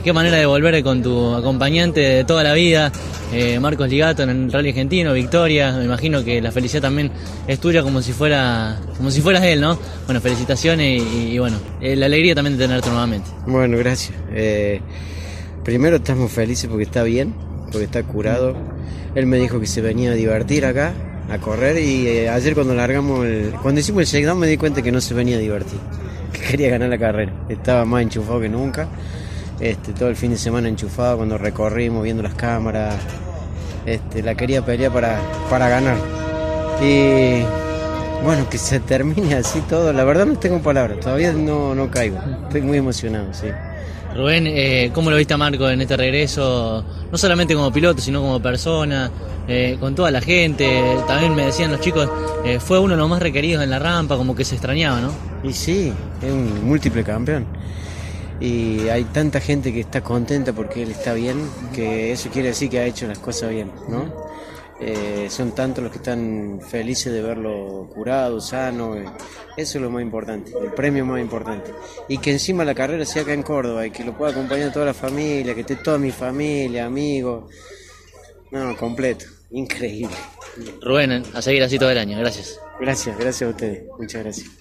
Qué manera de volver con tu acompañante de toda la vida, Marcos Ligato, en el Rally Argentino, victoria. Me imagino que la felicidad también es tuya como si fueras él, ¿no? Bueno, felicitaciones y bueno, la alegría también de tenerte nuevamente. Bueno, gracias. Primero estamos felices porque está bien, porque está curado. Él me dijo que se venía a divertir acá, a correr, y ayer cuando cuando hicimos el shakedown me di cuenta que no se venía a divertir, que quería ganar la carrera. Estaba más enchufado que nunca. Todo el fin de semana enchufado cuando recorrimos, viendo las cámaras. La quería pelear para ganar. Y bueno, que se termine así todo. La verdad no tengo palabras, todavía no caigo. Estoy muy emocionado, sí. Rubén, ¿cómo lo viste a Marco en este regreso? No solamente como piloto, sino como persona, con toda la gente. También me decían los chicos, fue uno de los más requeridos en la rampa, como que se extrañaba, ¿no? Y sí, es un múltiple campeón. Y hay tanta gente que está contenta porque él está bien, que eso quiere decir que ha hecho las cosas bien, ¿no? Son tantos los que están felices de verlo curado, sano. Eso es lo más importante, el premio más importante. Y que encima la carrera sea acá en Córdoba y que lo pueda acompañar toda la familia, que esté toda mi familia, amigos. No, completo, increíble. Rubén, a seguir así todo el año, gracias. Gracias a ustedes, muchas gracias.